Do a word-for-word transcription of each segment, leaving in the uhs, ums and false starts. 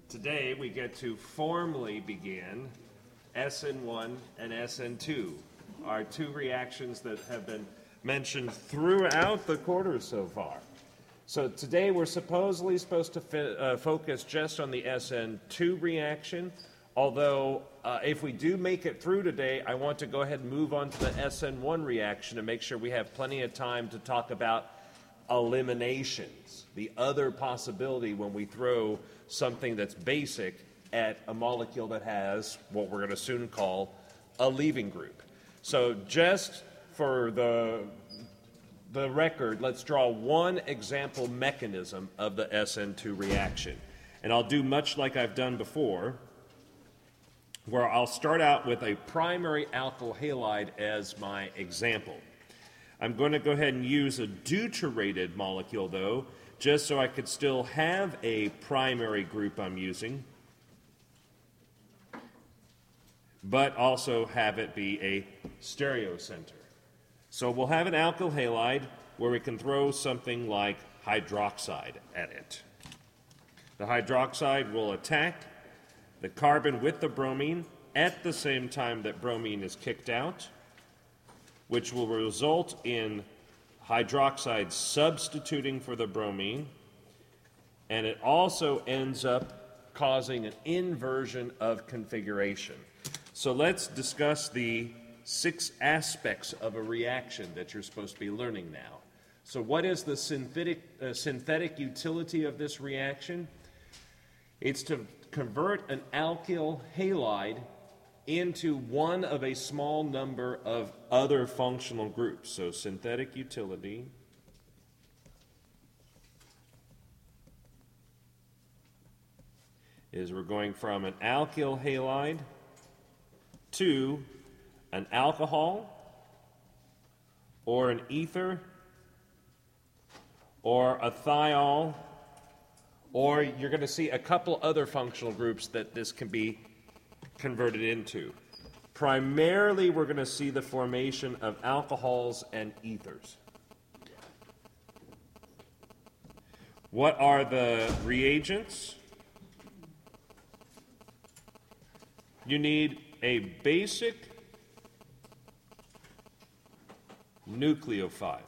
Today we get to formally begin S N one and S N two, our two reactions that have been mentioned throughout the quarter so far. So today we're supposedly supposed to fi- uh, focus just on the S N two reaction, although uh, if we do make it through today, I want to go ahead and move on to the S N one reaction and make sure we have plenty of time to talk about eliminations, the other possibility when we throw something that's basic at a molecule that has what we're going to soon call a leaving group. So just for the the record, let's draw one example mechanism of the S N two reaction. And I'll do much like I've done before, where I'll start out with a primary alkyl halide as my example. I'm going to go ahead and use a deuterated molecule, though, just so I could still have a primary group I'm using, but also have it be a stereocenter. So we'll have an alkyl halide where we can throw something like hydroxide at it. The hydroxide will attack the carbon with the bromine at the same time that bromine is kicked out, which will result in hydroxide substituting for the bromine, and it also ends up causing an inversion of configuration. So let's discuss the six aspects of a reaction that you're supposed to be learning now. So what is the synthetic, uh, synthetic utility of this reaction? It's to convert an alkyl halide into one of a small number of other functional groups. So synthetic utility is we're going from an alkyl halide to an alcohol or an ether or a thiol, or you're going to see a couple other functional groups that this can be converted into. Primarily, we're going to see the formation of alcohols and ethers. What are the reagents? You need a basic nucleophile.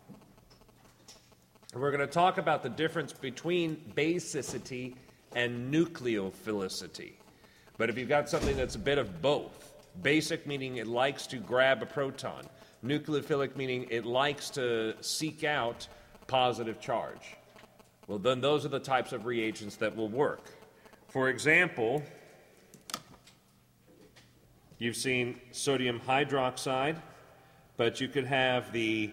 We're going to talk about the difference between basicity and nucleophilicity. But if you've got something that's a bit of both, basic meaning it likes to grab a proton, nucleophilic meaning it likes to seek out positive charge, well, then those are the types of reagents that will work. For example, you've seen sodium hydroxide, but you could have the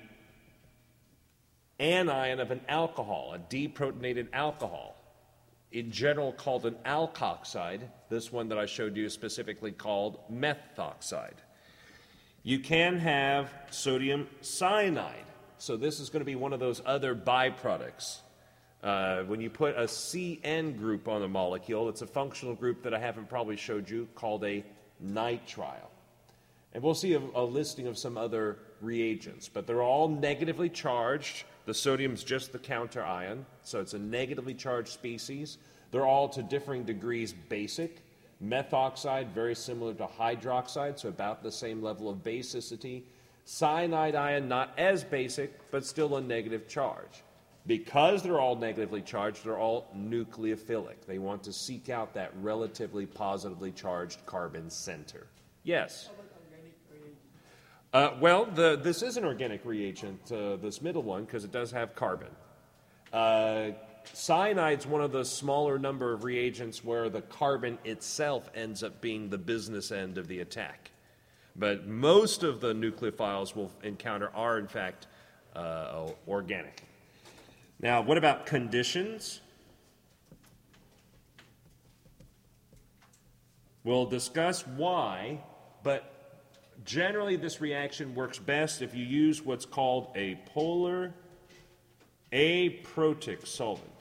anion of an alcohol, a deprotonated alcohol, in general called an alkoxide. This one that I showed you is specifically called methoxide. You can have sodium cyanide. So this is going to be one of those other byproducts. Uh, when you put a C N group on a molecule, it's a functional group that I haven't probably showed you called a nitrile. And we'll see a, a listing of some other reagents, but they're all negatively charged. The sodium's just the counter ion, so it's a negatively charged species. They're all to differing degrees basic. Methoxide, very similar to hydroxide, so about the same level of basicity. Cyanide ion, not as basic, but still a negative charge. Because they're all negatively charged, they're all nucleophilic. They want to seek out that relatively positively charged carbon center. Yes? Uh, well, the, this is an organic reagent, uh, this middle one, because it does have carbon. Uh, cyanide's one of the smaller number of reagents where the carbon itself ends up being the business end of the attack. But most of the nucleophiles we'll encounter are, in fact, uh, organic. Now, what about conditions? We'll discuss why, but generally, this reaction works best if you use what's called a polar aprotic solvent.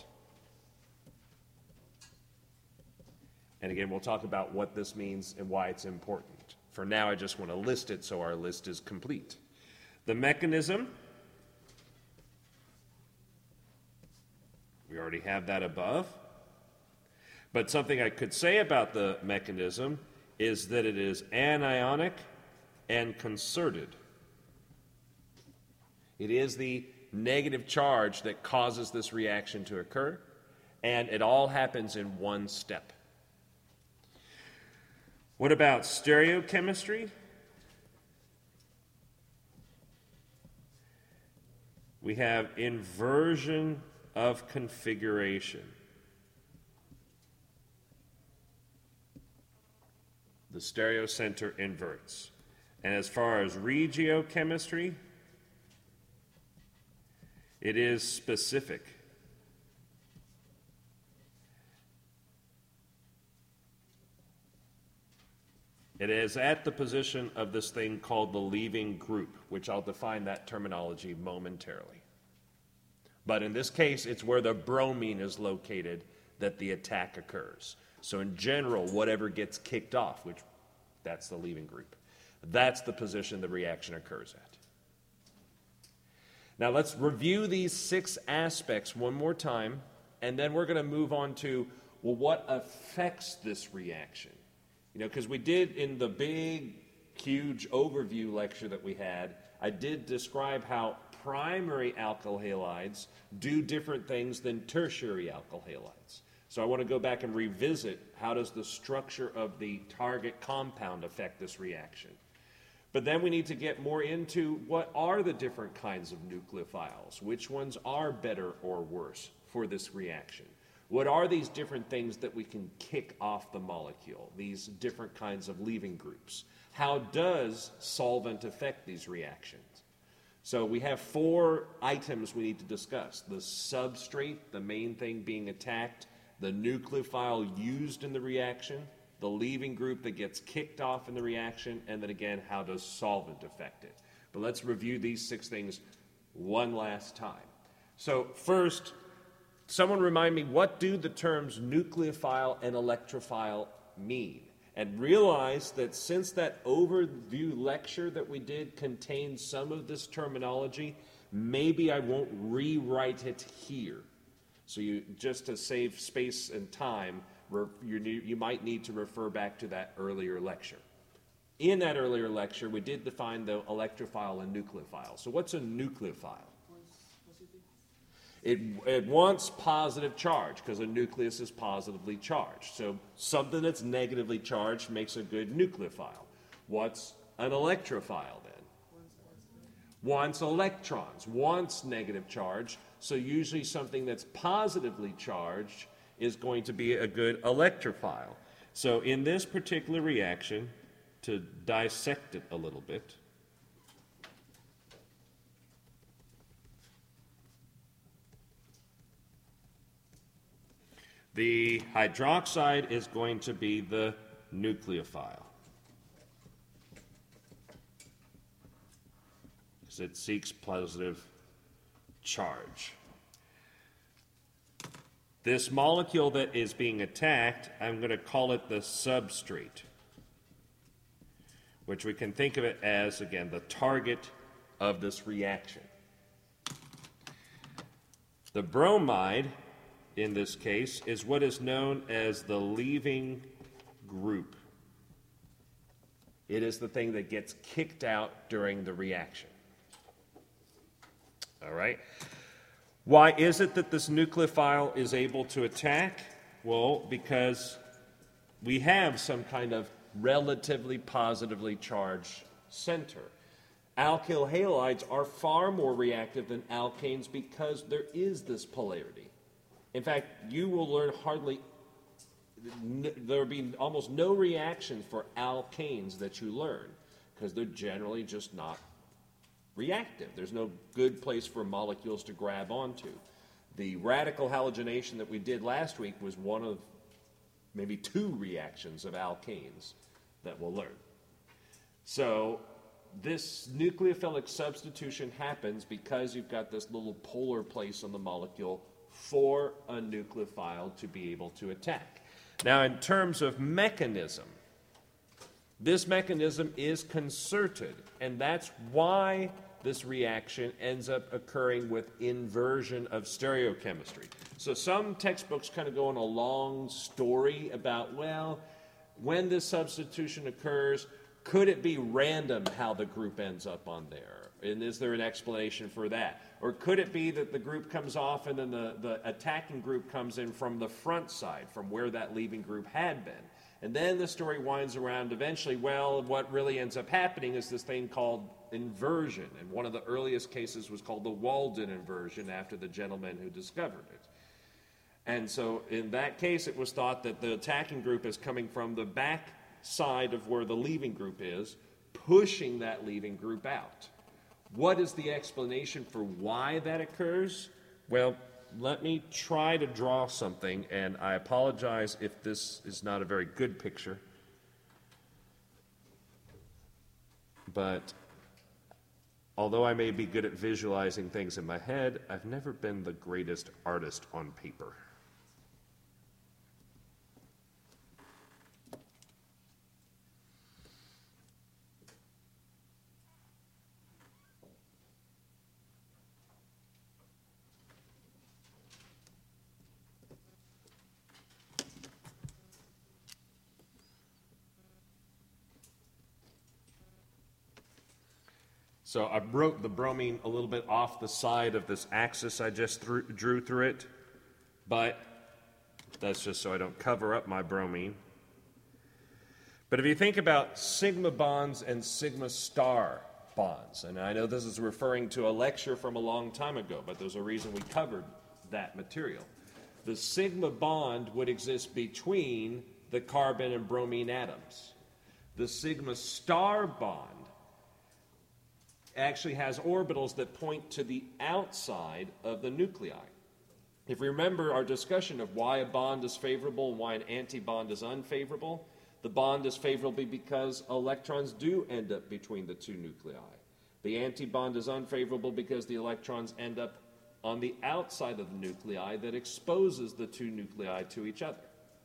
And again, we'll talk about what this means and why it's important. For now, I just want to list it so our list is complete. The mechanism, we already have that above. But something I could say about the mechanism is that it is anionic and concerted. It is the negative charge that causes this reaction to occur, and it all happens in one step. What about stereochemistry? We have inversion of configuration. The stereocenter inverts. And as far as regiochemistry, it is specific. It is at the position of this thing called the leaving group, which I'll define that terminology momentarily. But in this case, it's where the bromine is located that the attack occurs. So in general, whatever gets kicked off, which that's the leaving group, that's the position the reaction occurs at. Now let's review these six aspects one more time, and then we're going to move on to, well, what affects this reaction? You know, because we did in the big, huge overview lecture that we had, I did describe how primary alkyl halides do different things than tertiary alkyl halides. So I want to go back and revisit how does the structure of the target compound affect this reaction. But then we need to get more into what are the different kinds of nucleophiles, which ones are better or worse for this reaction. What are these different things that we can kick off the molecule, these different kinds of leaving groups? How does solvent affect these reactions? So we have four items we need to discuss. The substrate, the main thing being attacked, the nucleophile used in the reaction, the leaving group that gets kicked off in the reaction, and then again, how does solvent affect it? But let's review these six things one last time. So first, someone remind me, what do the terms nucleophile and electrophile mean? And realize that since that overview lecture that we did contained some of this terminology, maybe I won't rewrite it here. So you, just to save space and time, you, you might need to refer back to that earlier lecture. In that earlier lecture, we did define the electrophile and nucleophile. So what's a nucleophile? It, it wants positive charge because a nucleus is positively charged. So something that's negatively charged makes a good nucleophile. What's an electrophile then? Wants electrons, wants negative charge. So usually something that's positively charged is going to be a good electrophile. So in this particular reaction, to dissect it a little bit, the hydroxide is going to be the nucleophile, because it seeks positive charge. This molecule that is being attacked, I'm going to call it the substrate, which we can think of it as, again, the target of this reaction. The bromide, in this case, is what is known as the leaving group. It is the thing that gets kicked out during the reaction. All right? Why is it that this nucleophile is able to attack? Well, because we have some kind of relatively positively charged center. Alkyl halides are far more reactive than alkanes because there is this polarity. In fact, you will learn hardly, there will be almost no reactions for alkanes that you learn because they're generally just not reactive. There's no good place for molecules to grab onto. The radical halogenation that we did last week was one of maybe two reactions of alkanes that we'll learn. So this nucleophilic substitution happens because you've got this little polar place on the molecule for a nucleophile to be able to attack. Now, in terms of mechanism, this mechanism is concerted, and that's why this reaction ends up occurring with inversion of stereochemistry. So some textbooks kind of go on a long story about, well, when this substitution occurs, could it be random how the group ends up on there? And is there an explanation for that? Or could it be that the group comes off and then the, the attacking group comes in from the front side, from where that leaving group had been? And then the story winds around eventually, well, what really ends up happening is this thing called inversion. And one of the earliest cases was called the Walden inversion after the gentleman who discovered it. And so in that case, it was thought that the attacking group is coming from the back side of where the leaving group is, pushing that leaving group out. What is the explanation for why that occurs? Well, let me try to draw something, and I apologize if this is not a very good picture. But although I may be good at visualizing things in my head, I've never been the greatest artist on paper. So I wrote the bromine a little bit off the side of this axis I just threw, drew through it, but that's just so I don't cover up my bromine. But if you think about sigma bonds and sigma star bonds, and I know this is referring to a lecture from a long time ago, but there's a reason we covered that material. The sigma bond would exist between the carbon and bromine atoms. The sigma star bond actually has orbitals that point to the outside of the nuclei. If we remember our discussion of why a bond is favorable and why an antibond is unfavorable, the bond is favorable because electrons do end up between the two nuclei. The antibond is unfavorable because the electrons end up on the outside of the nuclei that exposes the two nuclei to each other.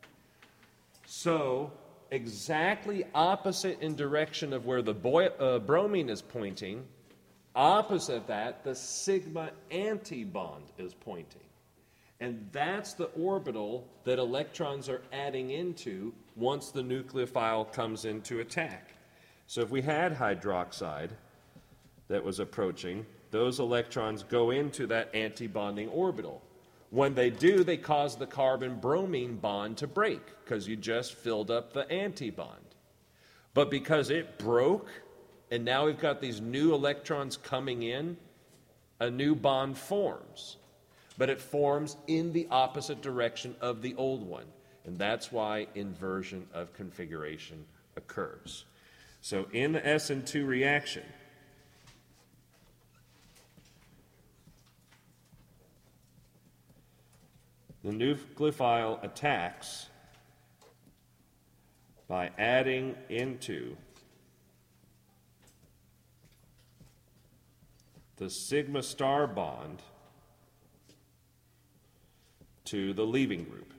So, exactly opposite in direction of where the boy, uh, bromine is pointing, opposite of that, the sigma antibond is pointing. And that's the orbital that electrons are adding into once the nucleophile comes into attack. So if we had hydroxide that was approaching, those electrons go into that antibonding orbital. When they do, they cause the carbon-bromine bond to break because you just filled up the antibond. But because it broke, and now we've got these new electrons coming in, a new bond forms. But it forms in the opposite direction of the old one. And that's why inversion of configuration occurs. So in the S N two reaction, the nucleophile attacks by adding into the sigma star bond to the leaving group.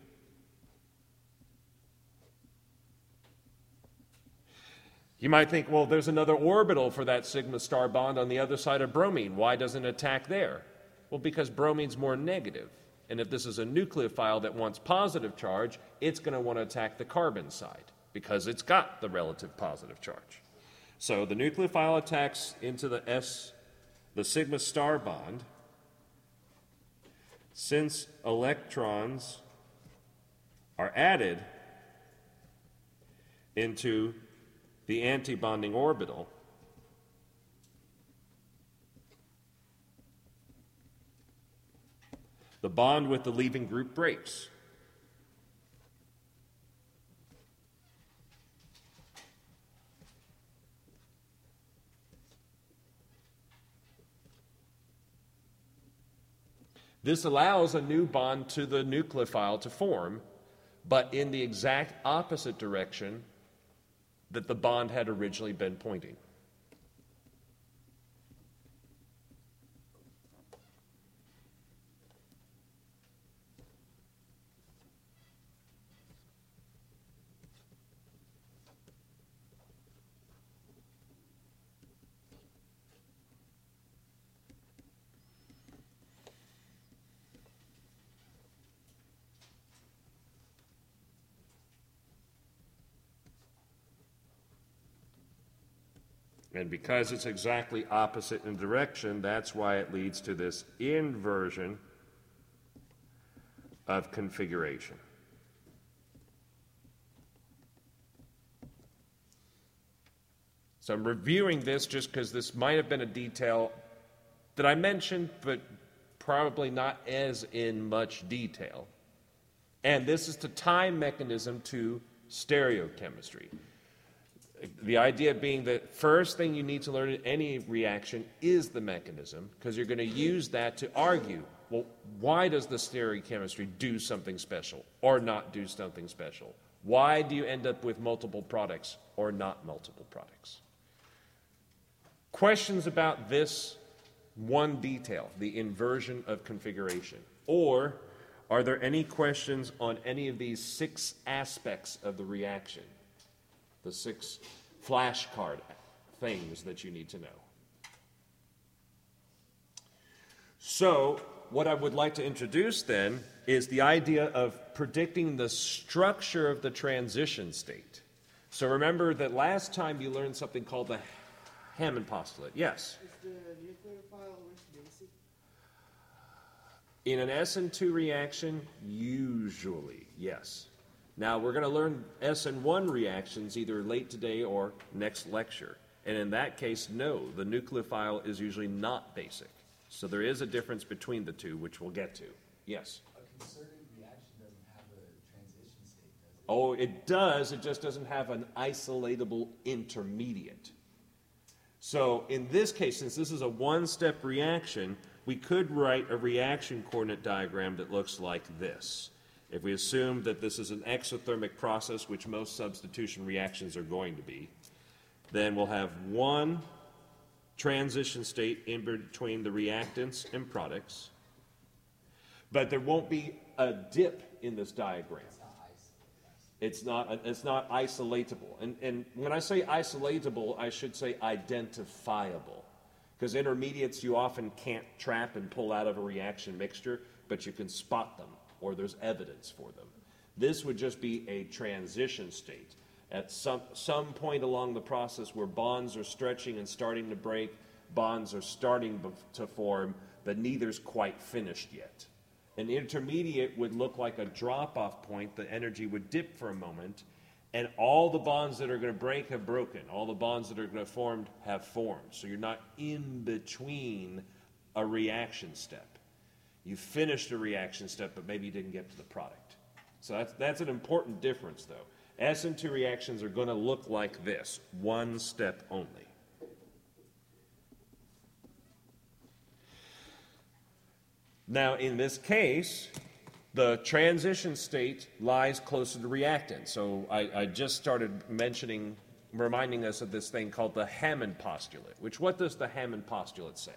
You might think, well, there's another orbital for that sigma star bond on the other side of bromine. Why doesn't it attack there? Well, because bromine's more negative. And if this is a nucleophile that wants positive charge, it's going to want to attack the carbon side because it's got the relative positive charge. So the nucleophile attacks into the S, the sigma star bond. Since electrons are added into the antibonding orbital, the bond with the leaving group breaks. This allows a new bond to the nucleophile to form, but in the exact opposite direction that the bond had originally been pointing. And because it's exactly opposite in direction, that's why it leads to this inversion of configuration. So I'm reviewing this just because this might have been a detail that I mentioned, but probably not as in much detail. And this is the time mechanism to stereochemistry. The idea being that first thing you need to learn in any reaction is the mechanism, because you're going to use that to argue, well, why does the stereochemistry do something special or not do something special? Why do you end up with multiple products or not multiple products? Questions about this one detail, the inversion of configuration? Or are there any questions on any of these six aspects of the reaction? The six flashcard things that you need to know. So, what I would like to introduce then is the idea of predicting the structure of the transition state. So remember that last time you learned something called the Hammond postulate. Yes? Is the nucleophile always basic? In an S N two reaction, usually, yes. Now, we're going to learn S N one reactions either late today or next lecture. And in that case, no, the nucleophile is usually not basic. So there is a difference between the two, which we'll get to. Yes? A concerted reaction doesn't have a transition state, does it? Oh, it does. It just doesn't have an isolatable intermediate. So in this case, since this is a one-step reaction, we could write a reaction coordinate diagram that looks like this. If we assume that this is an exothermic process, which most substitution reactions are going to be, then we'll have one transition state in between the reactants and products, but there won't be a dip in this diagram. It's not, it's not isolatable. And, and when I say isolatable, I should say identifiable. Because intermediates you often can't trap and pull out of a reaction mixture, but you can spot them, or there's evidence for them. This would just be a transition state. At some, some point along the process where bonds are stretching and starting to break, bonds are starting to form, but neither's quite finished yet. An intermediate would look like a drop-off point. The energy would dip for a moment, and all the bonds that are going to break have broken. All the bonds that are going to form have formed. So you're not in between a reaction step. You finished a reaction step, but maybe you didn't get to the product. So that's, that's an important difference, though. S N two reactions are going to look like this, one step only. Now, in this case, the transition state lies closer to reactant. So I, I just started mentioning, reminding us of this thing called the Hammond postulate, which what does the Hammond postulate say?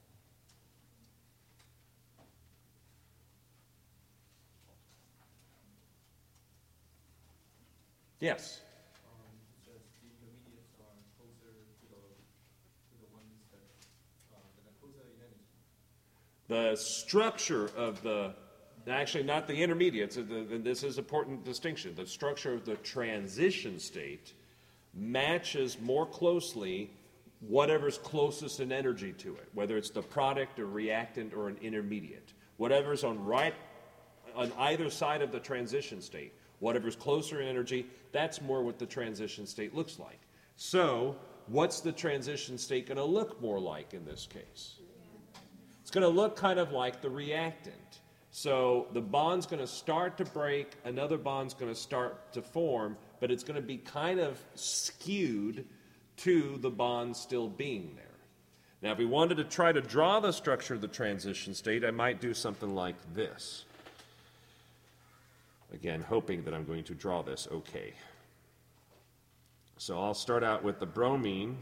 Yes? Um, it says the intermediates are closer to the, to the ones that, uh, that are closer in energy. The structure of the, actually not the intermediates, the, this is an important distinction. The structure of the transition state matches more closely whatever's closest in energy to it, whether it's the product or reactant or an intermediate. Whatever's on right, on either side of the transition state, whatever's closer in energy, that's more what the transition state looks like. So, what's the transition state going to look more like in this case? It's going to look kind of like the reactant. So the bond's going to start to break, another bond's going to start to form, but it's going to be kind of skewed to the bond still being there. Now, if we wanted to try to draw the structure of the transition state, I might do something like this. Again, hoping that I'm going to draw this okay. So I'll start out with the bromine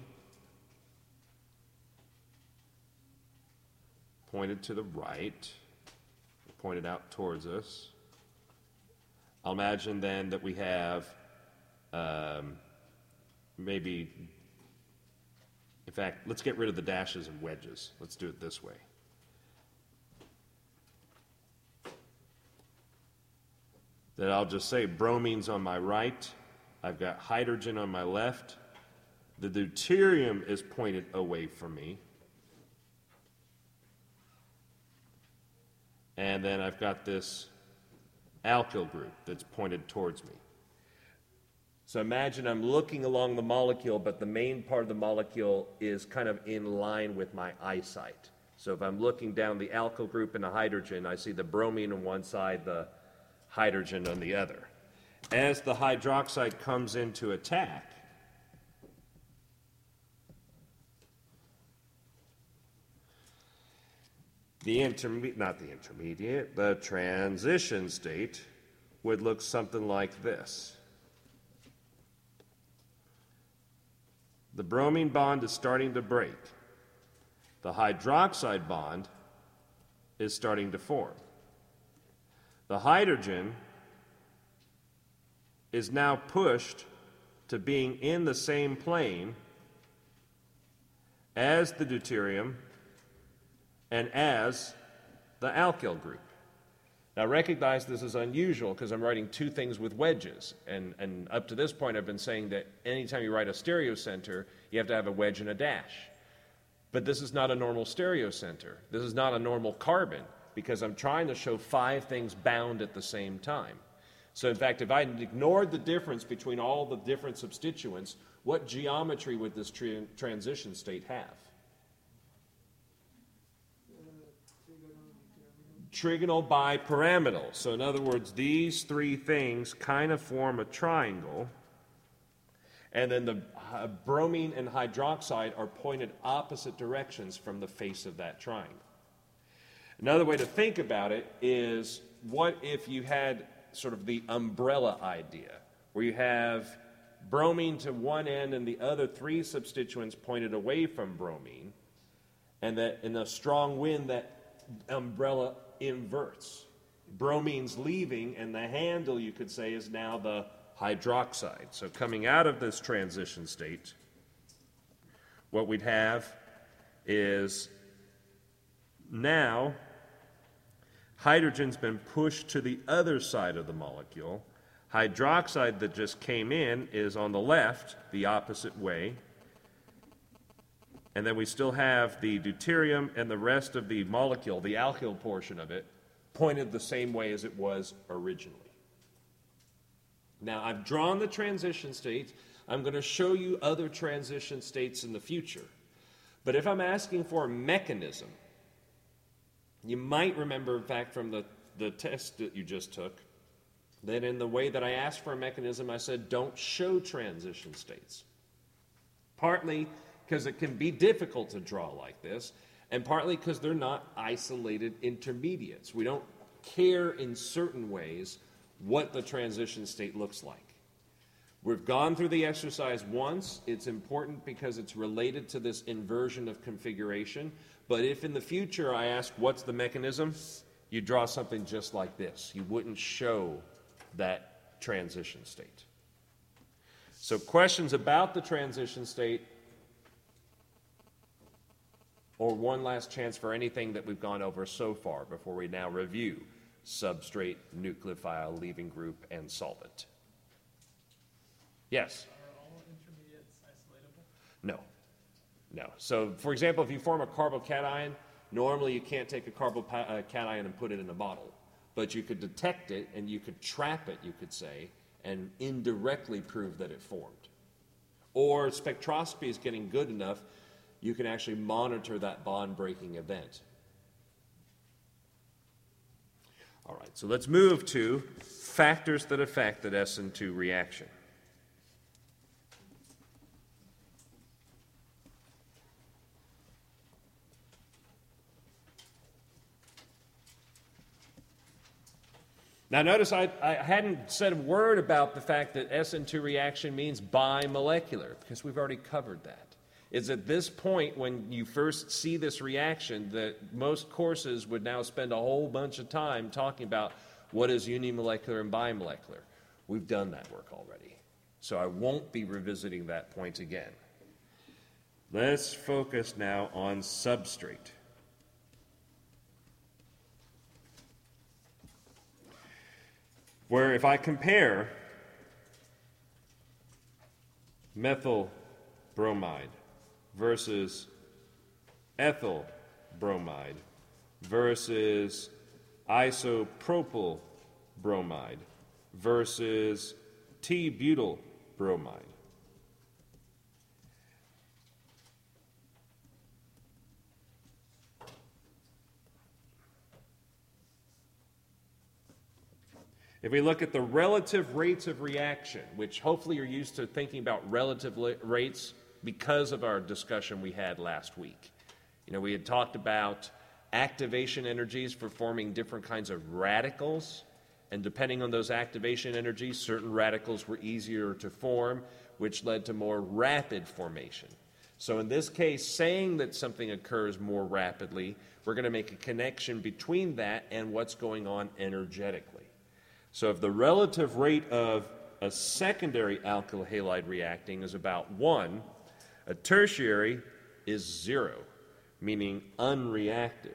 pointed to the right, pointed out towards us. I'll imagine then that we have um, maybe, in fact, let's get rid of the dashes and wedges. Let's do it this way. Then I'll just say bromine's on my right, I've got hydrogen on my left, The deuterium is pointed away from me. And then I've got this alkyl group that's pointed towards me. So imagine I'm looking along the molecule, but the main part of the molecule is kind of in line with my eyesight. So if I'm looking down the alkyl group and the hydrogen, I see the bromine on one side, the hydrogen on the other. As the hydroxide comes into attack, the intermediate, not the intermediate, the transition state would look something like this. The bromine bond is starting to break. The hydroxide bond is starting to form. The hydrogen is now pushed to being in the same plane as the deuterium and as the alkyl group. Now recognize this is unusual because I'm writing two things with wedges, and, and up to this point I've been saying that anytime you write a stereocenter, you have to have a wedge and a dash. But this is not a normal stereocenter. This is not a normal carbon, because I'm trying to show five things bound at the same time. So in fact, if I ignored the difference between all the different substituents, what geometry would this tra- transition state have? Trigonal bipyramidal. So in other words, these three things kind of form a triangle, and then the uh, bromine and hydroxide are pointed opposite directions from the face of that triangle. Another way to think about it is, what if you had sort of the umbrella idea, where you have bromine to one end and the other three substituents pointed away from bromine, and that in a strong wind that umbrella inverts. Bromine's leaving, and the handle, you could say, is now the hydroxide. So coming out of this transition state, what we'd have is now hydrogen's been pushed to the other side of the molecule. Hydroxide that just came in is on the left, the opposite way. And then we still have the deuterium and the rest of the molecule, the alkyl portion of it, pointed the same way as it was originally. Now, I've drawn the transition states. I'm going to show you other transition states in the future. But if I'm asking for a mechanism, you might remember, in fact, from the, the test that you just took, that in the way that I asked for a mechanism, I said, don't show transition states. Partly because it can be difficult to draw like this, and partly because they're not isolated intermediates. We don't care in certain ways what the transition state looks like. We've gone through the exercise once. It's important because it's related to this inversion of configuration. But if in the future I ask what's the mechanism, you draw something just like this. You wouldn't show that transition state. So questions about the transition state, or one last chance for anything that we've gone over so far before we now review substrate, nucleophile, leaving group, and solvent. Yes? Are all intermediates isolatable? No. No. So, for example, if you form a carbocation, normally you can't take a carbocation and put it in a bottle. But you could detect it, and you could trap it, you could say, and indirectly prove that it formed. Or spectroscopy is getting good enough, you can actually monitor that bond-breaking event. All right, so let's move to factors that affect that S N two reaction. Now notice I, I hadn't said a word about the fact that S N two reaction means bimolecular, because we've already covered that. It's at this point when you first see this reaction that most courses would now spend a whole bunch of time talking about what is unimolecular and bimolecular. We've done that work already, so I won't be revisiting that point again. Let's focus now on substrate. Where if I compare methyl bromide versus ethyl bromide versus isopropyl bromide versus T-butyl bromide. If we look at the relative rates of reaction, which hopefully you're used to thinking about relative li- rates because of our discussion we had last week. You know, we had talked about activation energies for forming different kinds of radicals, and depending on those activation energies, certain radicals were easier to form, which led to more rapid formation. So in this case, saying that something occurs more rapidly, we're going to make a connection between that and what's going on energetically. So if the relative rate of a secondary alkyl halide reacting is about one, a tertiary is zero, meaning unreactive.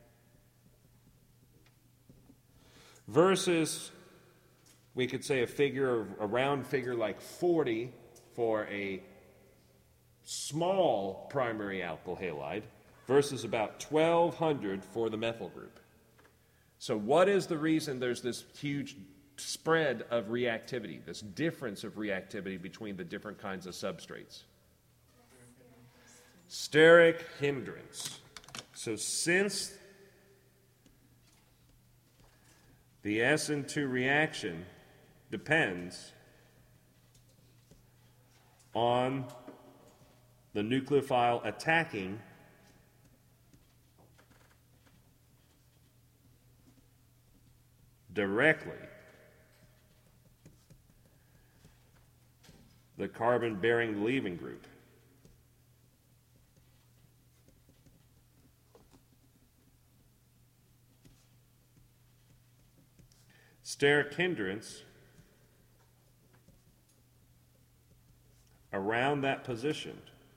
Versus, we could say a figure, a round figure like forty for a small primary alkyl halide versus about twelve hundred for the methyl group. So what is the reason there's this huge spread of reactivity, this difference of reactivity between the different kinds of substrates? Steric hindrance. So since the S N two reaction depends on the nucleophile attacking directly the carbon-bearing leaving group, steric hindrance around that position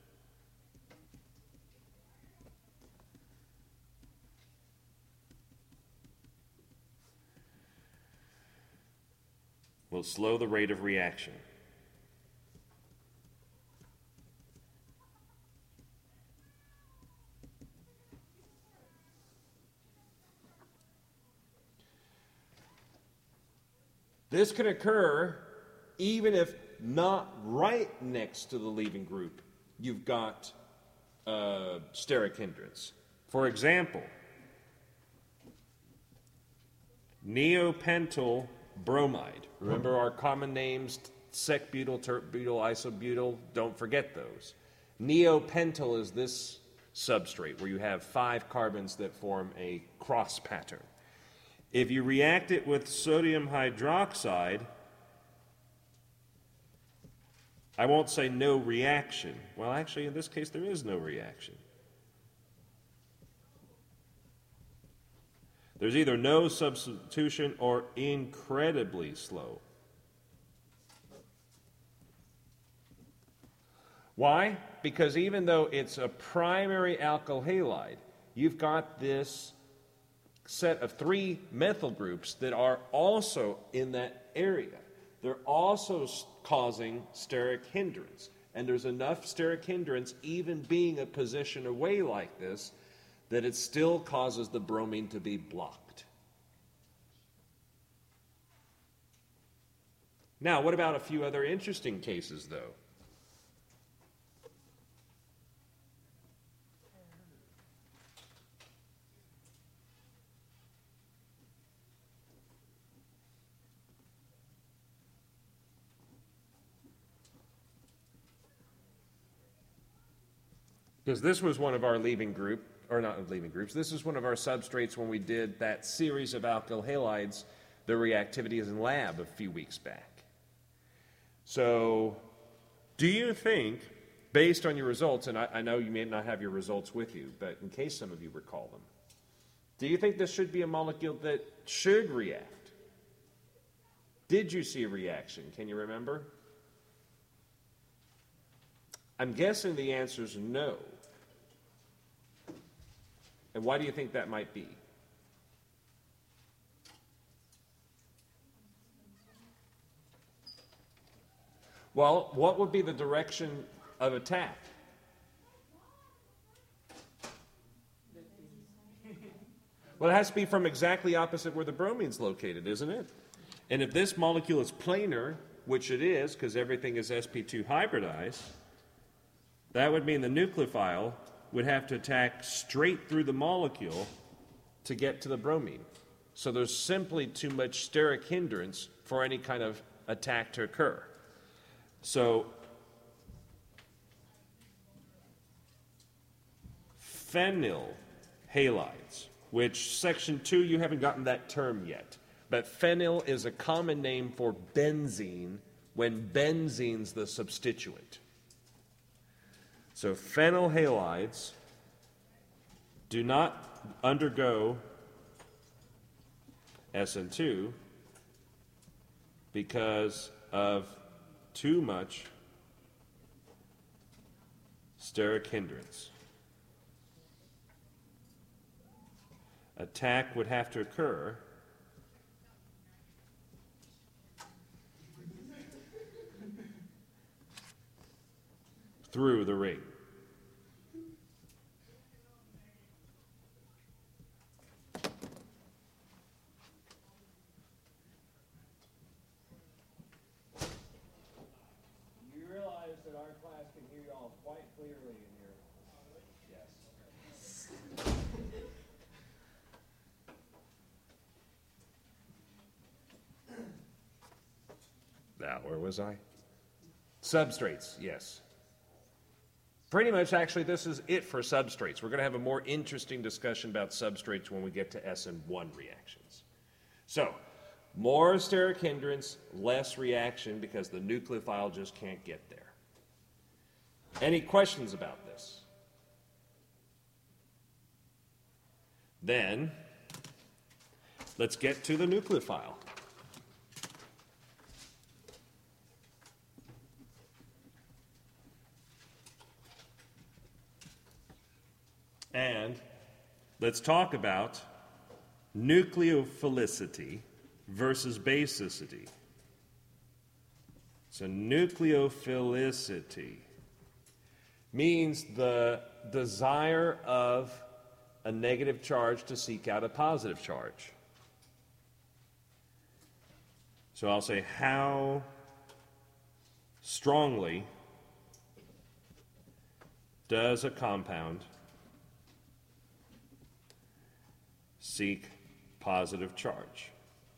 will slow the rate of reaction. This can occur even if not right next to the leaving group you've got uh, steric hindrance. For example, neopentyl bromide. Remember our common names, sec-butyl, tert-butyl, isobutyl? Don't forget those. Neopentyl is this substrate where you have five carbons that form a cross pattern. If you react it with sodium hydroxide, I won't say no reaction. Well, actually, in this case, there is no reaction. There's either no substitution or incredibly slow. Why? Because even though it's a primary alkyl halide, you've got this set of three methyl groups that are also in that area. They're also causing steric hindrance. And there's enough steric hindrance, even being a position away like this, that it still causes the bromine to be blocked. Now, what about a few other interesting cases, though? Because this was one of our leaving group, or not leaving groups, this is one of our substrates when we did that series of alkyl halides, the reactivities in lab a few weeks back. So, do you think, based on your results, and I, I know you may not have your results with you, but in case some of you recall them, do you think this should be a molecule that should react? Did you see a reaction? Can you remember? I'm guessing the answer is no. And why do you think that might be? Well, what would be the direction of attack? Well, it has to be from exactly opposite where the bromine's located, isn't it? And if this molecule is planar, which it is because everything is s p two hybridized, that would mean the nucleophile would have to attack straight through the molecule to get to the bromine. So there's simply too much steric hindrance for any kind of attack to occur. So phenyl halides, which section two, you haven't gotten that term yet. But phenyl is a common name for benzene when benzene's the substituent. So phenyl halides do not undergo S N two because of too much steric hindrance. Attack would have to occur through the ring. You realize that our class can hear you all quite clearly in here. Yes. Now, where was I? Substrates, yes. Pretty much, actually, this is it for substrates. We're going to have a more interesting discussion about substrates when we get to S N one reactions. So, more steric hindrance, less reaction because the nucleophile just can't get there. Any questions about this? Then, let's get to the nucleophile. And let's talk about nucleophilicity versus basicity. So nucleophilicity means the desire of a negative charge to seek out a positive charge. So I'll say, how strongly does a compound seek positive charge?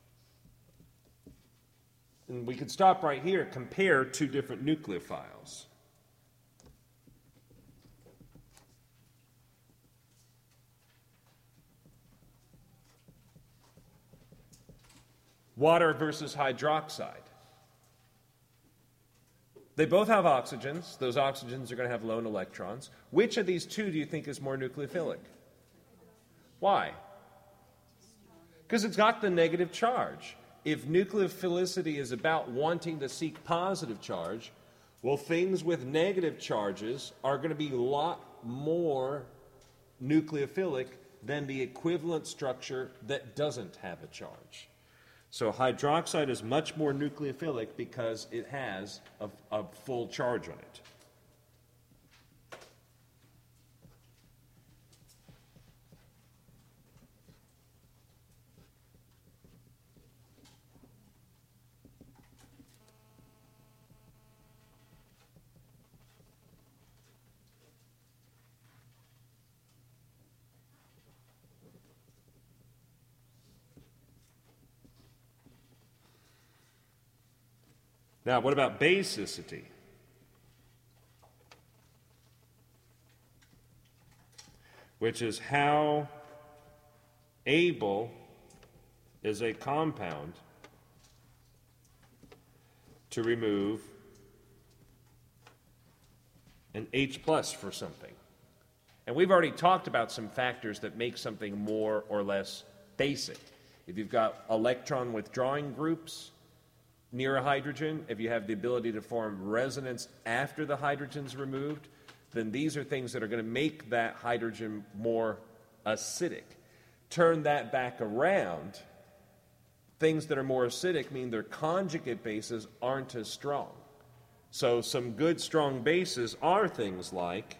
And we could stop right here, compare two different nucleophiles. Water versus hydroxide. They both have oxygens. Those oxygens are going to have lone electrons. Which of these two do you think is more nucleophilic? Why? Because it's got the negative charge. If nucleophilicity is about wanting to seek positive charge, well, things with negative charges are going to be a lot more nucleophilic than the equivalent structure that doesn't have a charge. So hydroxide is much more nucleophilic because it has a, a full charge on it. Now, what about basicity? Which is how able is a compound to remove an H plus for something. And we've already talked about some factors that make something more or less basic. If you've got electron withdrawing groups near a hydrogen, if you have the ability to form resonance after the hydrogen's removed, then these are things that are going to make that hydrogen more acidic. Turn that back around, things that are more acidic mean their conjugate bases aren't as strong. So some good strong bases are things like,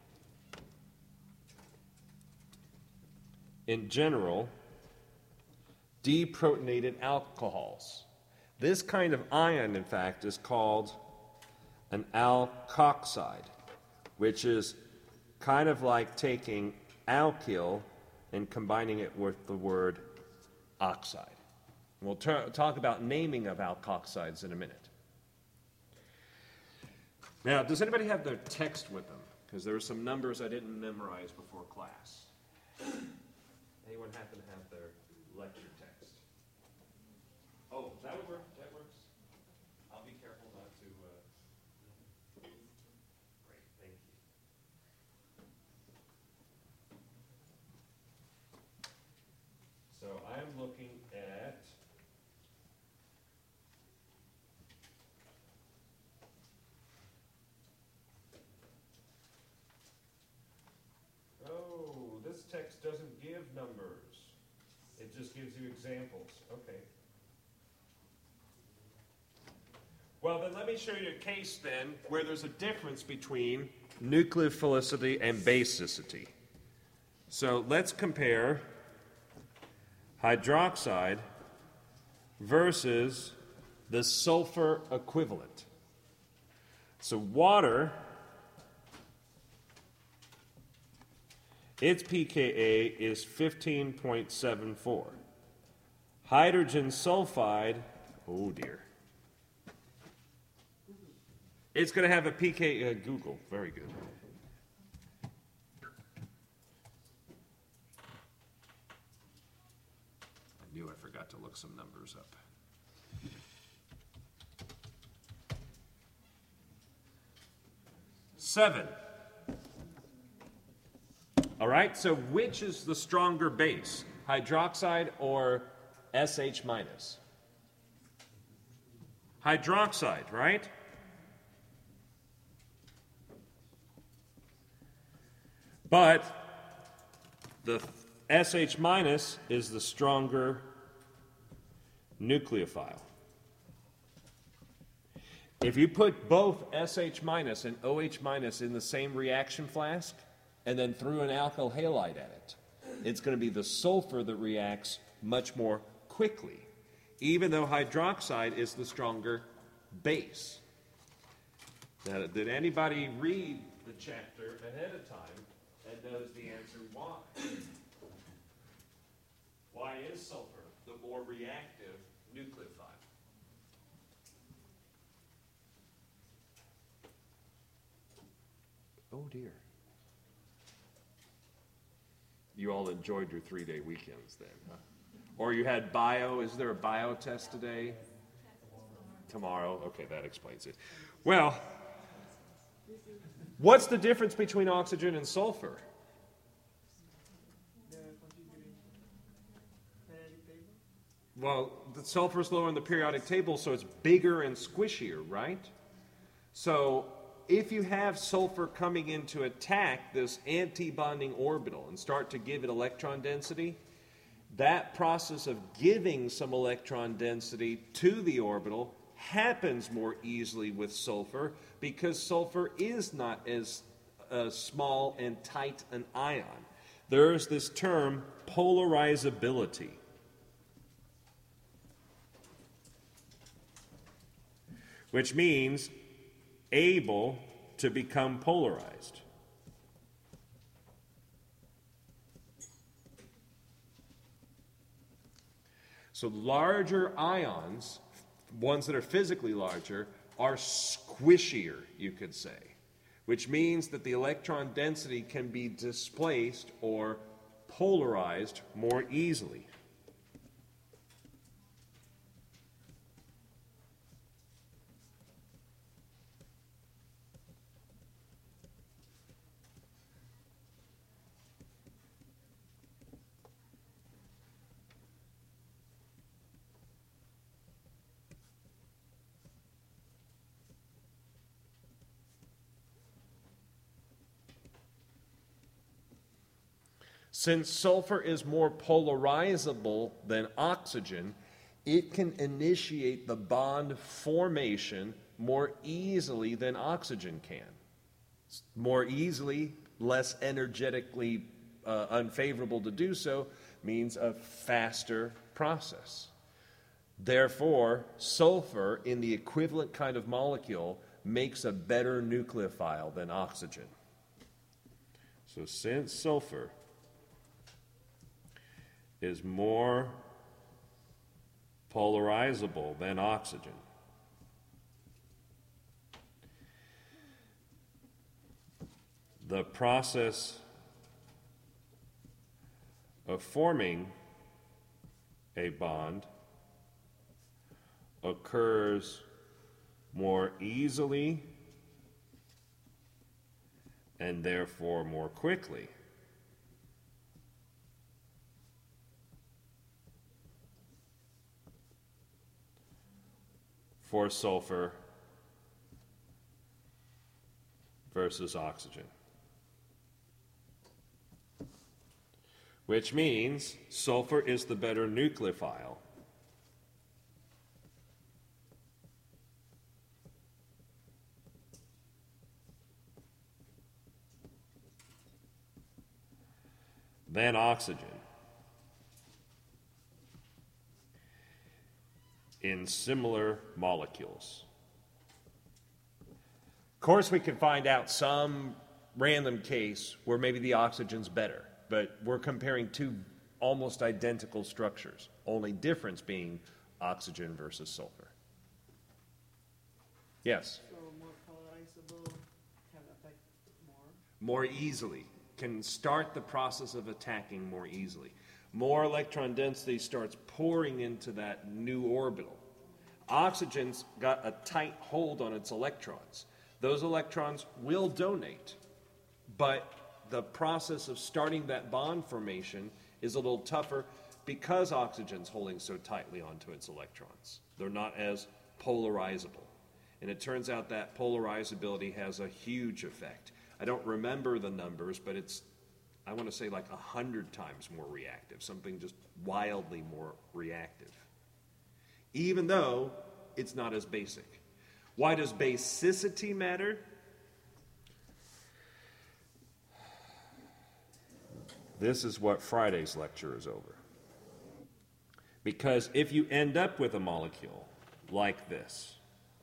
in general, deprotonated alcohols. This kind of ion, in fact, is called an alkoxide, which is kind of like taking alkyl and combining it with the word oxide. We'll ter- talk about naming of alkoxides in a minute. Now, does anybody have their text with them? Because there were some numbers I didn't memorize before class. Anyone happen to have their lecture text? Oh, that would work. That works. I'll be careful not to. Uh... Great, thank you. So I'm looking at. Oh, this text doesn't give numbers. It just gives you examples. Okay. Well, then let me show you a case then where there's a difference between nucleophilicity and basicity. So let's compare hydroxide versus the sulfur equivalent. So water, its pKa is fifteen point seven four. Hydrogen sulfide, oh dear. It's going to have a pK, uh, Google, very good. I knew I forgot to look some numbers up. Seven. All right, so which is the stronger base, hydroxide or S H minus? Hydroxide, right? But the S H minus is the stronger nucleophile. If you put both S H minus and O H minus in the same reaction flask and then threw an alkyl halide at it, it's going to be the sulfur that reacts much more quickly, even though hydroxide is the stronger base. Now, did anybody read the chapter ahead of time and knows the answer why? Why is sulfur the more reactive nucleophile? Oh dear. You all enjoyed your three-day weekends then, huh? Or you had bio. Is there a bio test today? Tomorrow? Okay, that explains it. Well, what's the difference between oxygen and sulfur? The configuration. Periodic table. Well, the sulfur is lower in the periodic table, so it's bigger and squishier, right? So if you have sulfur coming in to attack this anti-bonding orbital and start to give it electron density, that process of giving some electron density to the orbital happens more easily with sulfur because sulfur is not as uh, small and tight an ion. There's this term, polarizability. Which means able to become polarized. So larger ions, ones that are physically larger, are squishier, you could say, which means that the electron density can be displaced or polarized more easily. Since sulfur is more polarizable than oxygen, it can initiate the bond formation more easily than oxygen can. More easily, less energetically uh, unfavorable to do so, means a faster process. Therefore, sulfur in the equivalent kind of molecule makes a better nucleophile than oxygen. So since sulfur is more polarizable than oxygen, the process of forming a bond occurs more easily and therefore more quickly for sulfur versus oxygen. Which means sulfur is the better nucleophile. Than oxygen in similar molecules. Of course, we can find out some random case where maybe the oxygen's better, but we're comparing two almost identical structures, only difference being oxygen versus sulfur. Yes? So more polarizable can affect more. More easily, can start the process of attacking more easily. More electron density starts pouring into that new orbital. Oxygen's got a tight hold on its electrons. Those electrons will donate, but the process of starting that bond formation is a little tougher because oxygen's holding so tightly onto its electrons. They're not as polarizable. And it turns out that polarizability has a huge effect. I don't remember the numbers, but it's, I want to say like a hundred times more reactive, something just wildly more reactive. Even though it's not as basic. Why does basicity matter? This is what Friday's lecture is over. Because if you end up with a molecule like this,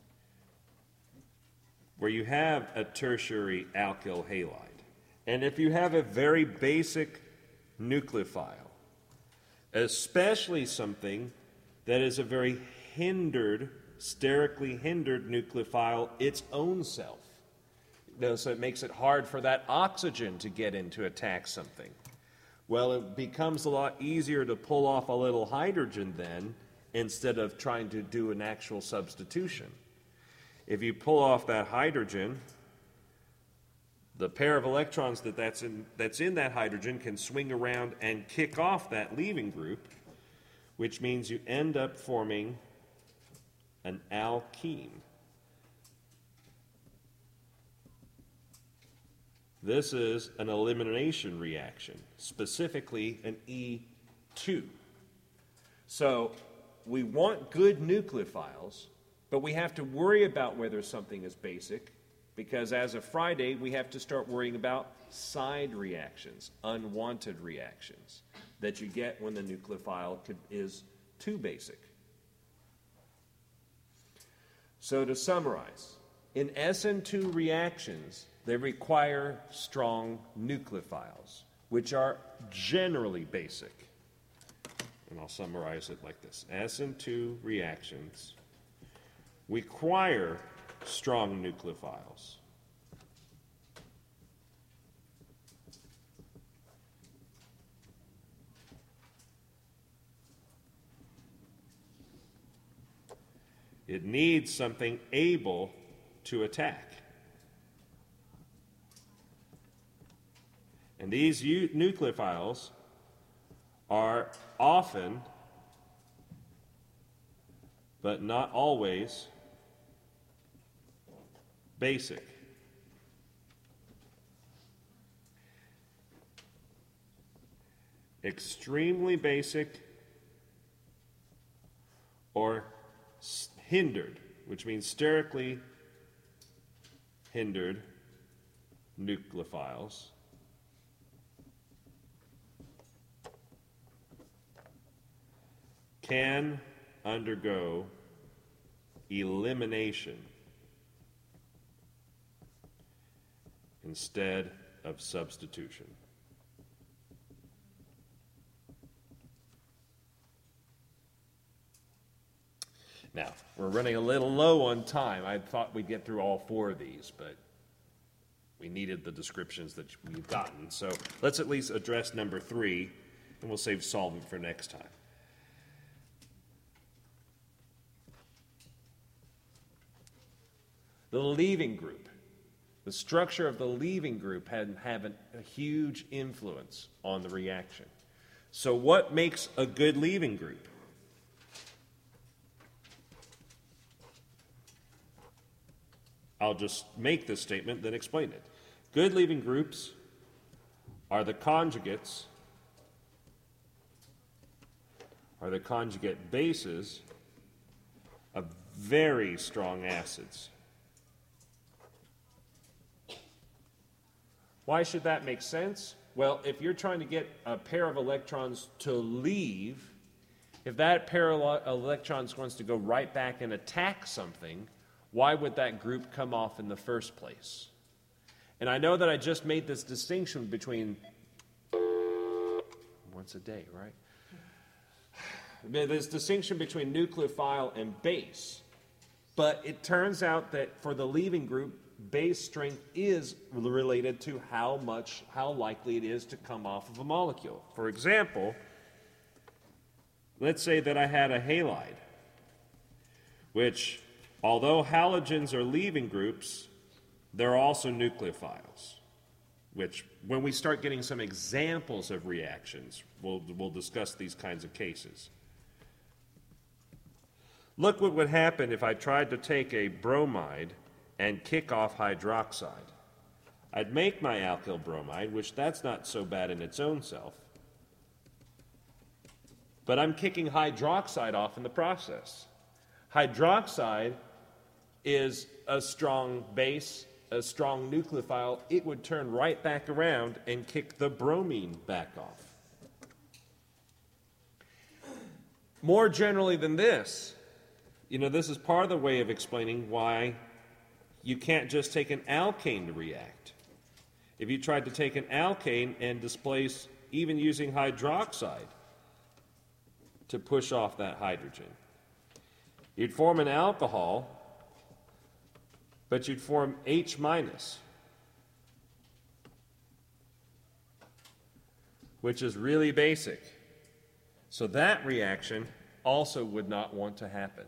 where you have a tertiary alkyl halide, and if you have a very basic nucleophile, especially something that is a very hindered, sterically hindered nucleophile its own self, so it makes it hard for that oxygen to get in to attack something. Well, it becomes a lot easier to pull off a little hydrogen then, instead of trying to do an actual substitution. If you pull off that hydrogen, the pair of electrons that that's in, that's in that hydrogen can swing around and kick off that leaving group, which means you end up forming an alkene. This is an elimination reaction, specifically an E two. So we want good nucleophiles, but we have to worry about whether something is basic, because as of Friday, we have to start worrying about side reactions, unwanted reactions, that you get when the nucleophile could, is too basic. So to summarize, in S N two reactions, they require strong nucleophiles, which are generally basic. And I'll summarize it like this. S N two reactions require strong nucleophiles. It needs something able to attack. And these u- nucleophiles are often, but not always, basic. Extremely basic or hindered, which means sterically hindered nucleophiles, can undergo elimination instead of substitution. Now, we're running a little low on time. I thought we'd get through all four of these, but we needed the descriptions that we've gotten. So let's at least address number three, and we'll save solvent for next time. The leaving group. The structure of the leaving group had have an, a huge influence on the reaction. So what makes a good leaving group? I'll just make this statement, then explain it. Good leaving groups are the conjugates, are the conjugate bases of very strong acids. Why should that make sense? Well, if you're trying to get a pair of electrons to leave, if that pair of electrons wants to go right back and attack something, why would that group come off in the first place? And I know that I just made this distinction between once a day, right? This distinction between nucleophile and base. But it turns out that for the leaving group, base strength is related to how much, how likely it is to come off of a molecule. For example, let's say that I had a halide, which, although halogens are leaving groups, they're also nucleophiles, which when we start getting some examples of reactions, we'll, we'll discuss these kinds of cases. Look what would happen if I tried to take a bromide and kick off hydroxide. I'd make my alkyl bromide, which that's not so bad in its own self, but I'm kicking hydroxide off in the process. Hydroxide is a strong base, a strong nucleophile. It would turn right back around and kick the bromine back off. More generally than this, you know, this is part of the way of explaining why you can't just take an alkane to react. If you tried to take an alkane and displace, even using hydroxide to push off that hydrogen, you'd form an alcohol, but you'd form H minus, which is really basic. So that reaction also would not want to happen.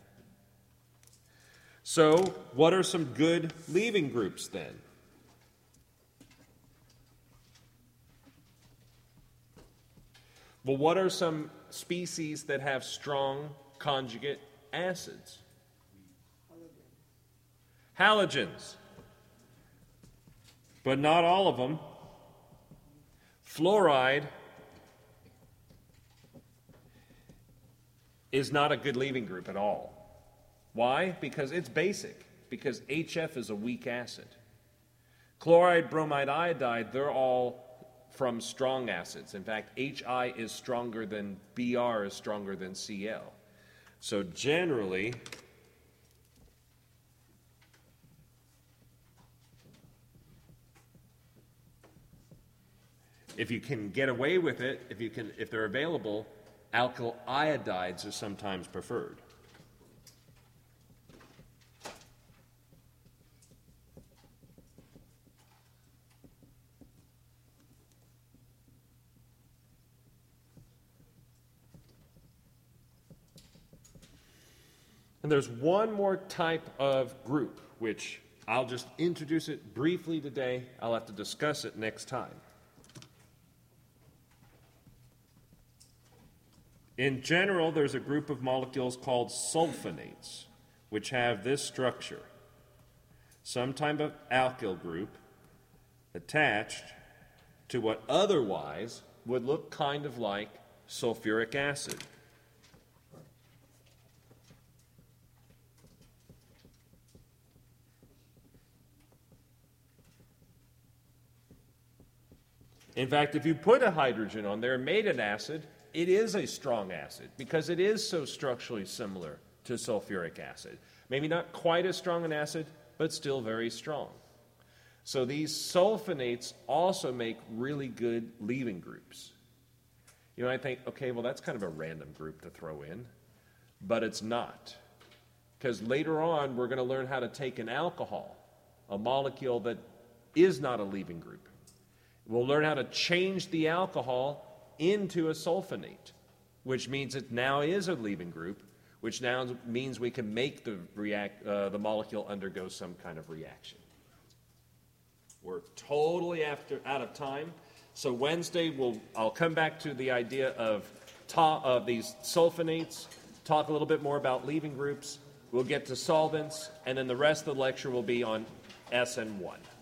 So, what are some good leaving groups then? Well, what are some species that have strong conjugate acids? Halogens. But not all of them. Fluoride is not a good leaving group at all. Why? Because it's basic. Because H F is a weak acid. Chloride, bromide, iodide, they're all from strong acids. In fact, H I is stronger than B R is stronger than C L. So generally, if you can get away with it, if you can, if they're available, alkyl iodides are sometimes preferred. And there's one more type of group, which I'll just introduce it briefly today. I'll have to discuss it next time. In general, there's a group of molecules called sulfonates, which have this structure. Some type of alkyl group attached to what otherwise would look kind of like sulfuric acid. In fact, if you put a hydrogen on there and made an acid, it is a strong acid because it is so structurally similar to sulfuric acid. Maybe not quite as strong an acid, but still very strong. So these sulfonates also make really good leaving groups. You know, I think, okay, well, that's kind of a random group to throw in, but it's not. Because later on, we're going to learn how to take an alcohol, a molecule that is not a leaving group. We'll learn how to change the alcohol into a sulfonate, which means it now is a leaving group, which now means we can make the, react, uh, the molecule undergo some kind of reaction. We're totally after, out of time. So Wednesday, we'll, I'll come back to the idea of, ta- of these sulfonates, talk a little bit more about leaving groups. We'll get to solvents, and then the rest of the lecture will be on S N one.